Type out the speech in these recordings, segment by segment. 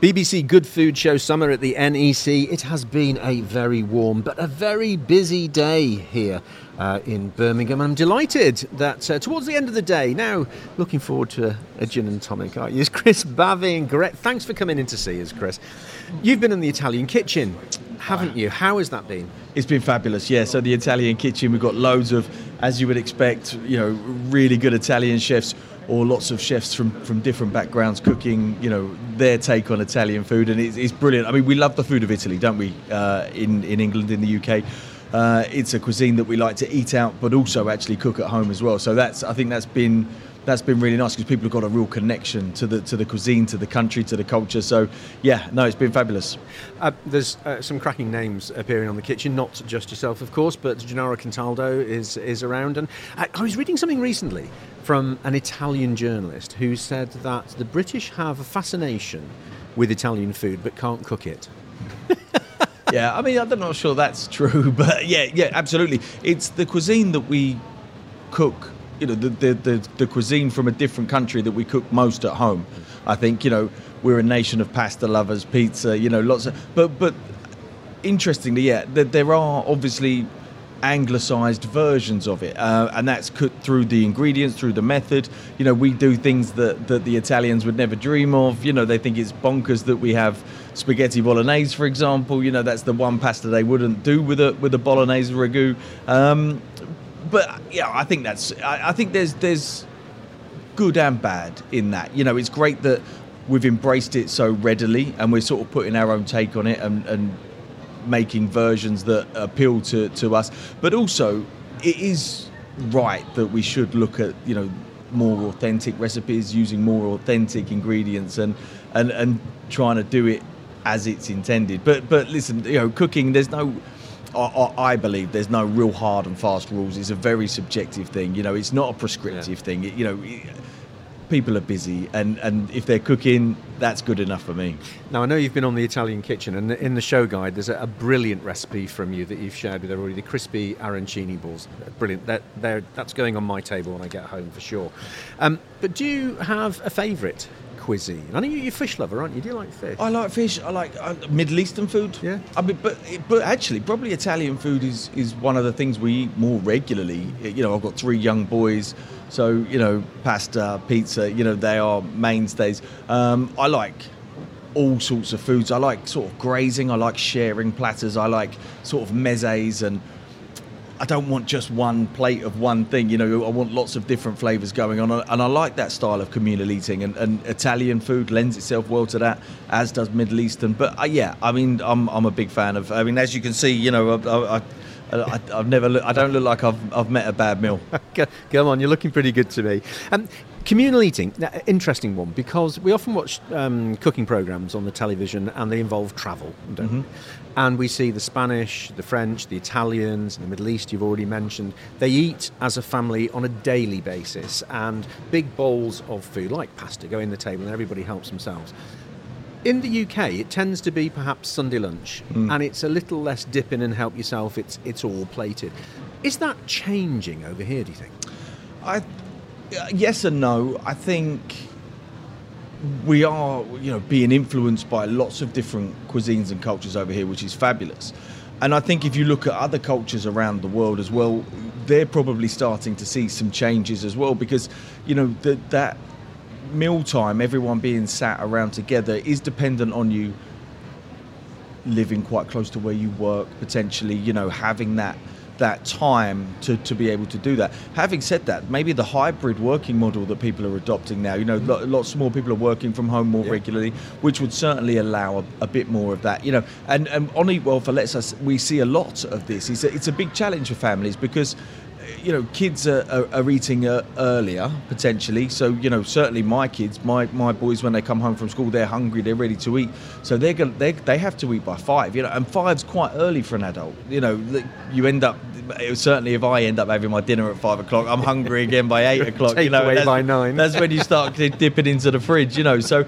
BBC Good Food Show Summer at the NEC. It has been a very warm but a very busy day here in Birmingham. I'm delighted that towards the end of the day, now looking forward to a gin and tonic, aren't you? It's Chris Baving. Thanks for coming in to see us, Chris. You've been in the Italian kitchen, haven't you? How has that been? It's been fabulous, yeah. So the Italian kitchen, we've got loads of, as you would expect, really good Italian chefs, or lots of chefs from different backgrounds cooking, their take on Italian food, and it's brilliant. I mean, we love the food of Italy, don't we? In England, in the UK, it's a cuisine that we like to eat out, but also actually cook at home as well. So I think that's been really nice, because people have got a real connection to the cuisine, to the country, to the culture. So yeah, no, it's been fabulous. There's some cracking names appearing on the kitchen, not just yourself, of course, but Gennaro Cataldo is around. And I was reading something recently from an Italian journalist who said that the British have a fascination with Italian food but can't cook it. Yeah, I mean, I'm not sure that's true, but yeah, absolutely. It's the cuisine that we cook, the cuisine from a different country that we cook most at home. I think, we're a nation of pasta lovers, pizza, lots of... But interestingly, yeah, there are obviously anglicised versions of it, and that's cooked through the ingredients, through the method. We do things that the Italians would never dream of. They think it's bonkers that we have spaghetti bolognese, for example. That's the one pasta they wouldn't do with a bolognese ragu. But yeah, I think there's good and bad in that. It's great that we've embraced it so readily, and we're sort of putting our own take on it and making versions that appeal to us. But also, it is right that we should look at more authentic recipes, using more authentic ingredients, and trying to do it as it's intended. But listen, cooking, I believe there's no real hard and fast rules. It's a very subjective thing. It's not a prescriptive thing. People are busy, and if they're cooking, that's good enough for me. Now, I know you've been on the Italian kitchen, and in the show guide, there's a brilliant recipe from you that you've shared with everybody, the crispy arancini balls. Brilliant. That's going on my table when I get home for sure. But do you have a favourite cuisine? I know you're a fish lover, aren't you? Do you like fish? I like fish. I like Middle Eastern food. Yeah. I mean, but actually, probably Italian food is one of the things we eat more regularly. I've got 3 young boys, so pasta, pizza. They are mainstays. I like all sorts of foods. I like sort of grazing. I like sharing platters. I like sort of mezzes, and I don't want just one plate of one thing. I want lots of different flavours going on, and I like that style of communal eating, and Italian food lends itself well to that, as does Middle Eastern. But I'm a big fan of. I mean, as you can see, I've never. I don't look like I've met a bad meal. Come on, you're looking pretty good to me. Communal eating, interesting one, because we often watch cooking programmes on the television, and they involve travel, don't we? And we see the Spanish, the French, the Italians, and the Middle East you've already mentioned. They eat as a family on a daily basis, and big bowls of food, like pasta, go in the table, and everybody helps themselves. In the UK, it tends to be perhaps Sunday lunch, and it's a little less dip in and help yourself. It's all plated. Is that changing over here, do you think? Yes and no. I think we are, being influenced by lots of different cuisines and cultures over here, which is fabulous. And I think if you look at other cultures around the world as well, they're probably starting to see some changes as well, because, that mealtime, everyone being sat around together, is dependent on you living quite close to where you work, potentially, having that time to be able to do that. Having said that, maybe the hybrid working model that people are adopting now, lots more people are working from home more regularly, which would certainly allow a bit more of that, and on Eat Well for Less, we see a lot of this. It's a big challenge for families, because kids are eating earlier, potentially. So, certainly my kids, my boys, when they come home from school, they're hungry, they're ready to eat. So they have to eat by 5, and 5's quite early for an adult. You end up, certainly if I end up having my dinner at 5 o'clock, I'm hungry again by 8 o'clock. Take away by 9. That's when you start dipping into the fridge, So,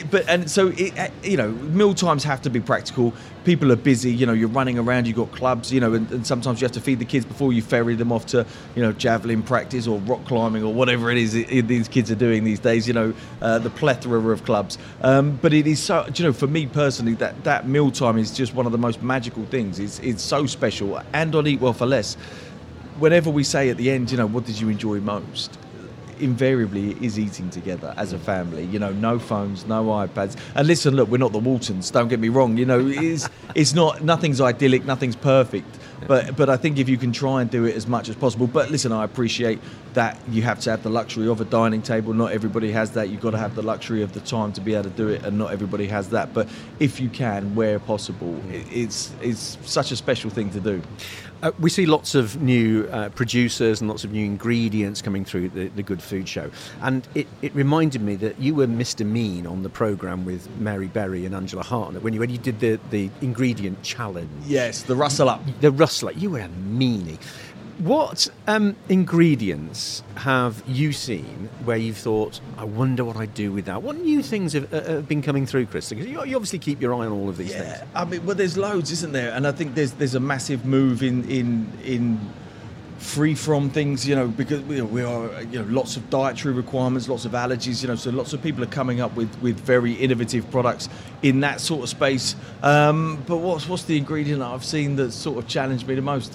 meal times have to be practical. People are busy, you're running around, you've got clubs, and sometimes you have to feed the kids before you ferry them off to javelin practice or rock climbing or whatever it is these kids are doing these days. The plethora of clubs. But it is so. For me personally, that mealtime is just one of the most magical things. It's so special. And on Eat Well for Less, whenever we say at the end, what did you enjoy most? Invariably it is eating together as a family, no phones, no iPads. And listen, look, we're not the Waltons, don't get me wrong, it's not, nothing's idyllic, nothing's perfect, but I think if you can try and do it as much as possible. But listen, I appreciate that you have to have the luxury of a dining table. Not everybody has that. You've got to have the luxury of the time to be able to do it, and not everybody has that. But if you can, where possible, it's such a special thing to do. We see lots of new producers and lots of new ingredients coming through the Good Food Show. And it reminded me that you were Mr. Mean on the programme with Mary Berry and Angela Hartnett when you did the ingredient challenge. Yes, the Rustle Up. The Rustle Up. You were a meanie. What ingredients have you seen where you've thought, I wonder what I'd do with that? What new things have been coming through, Chris? Because you obviously keep your eye on all of these things. I mean, well, there's loads, isn't there? And I think there's a massive move in free from things, because we are lots of dietary requirements, lots of allergies, so lots of people are coming up with very innovative products in that sort of space. But what's the ingredient that I've seen that sort of challenged me the most?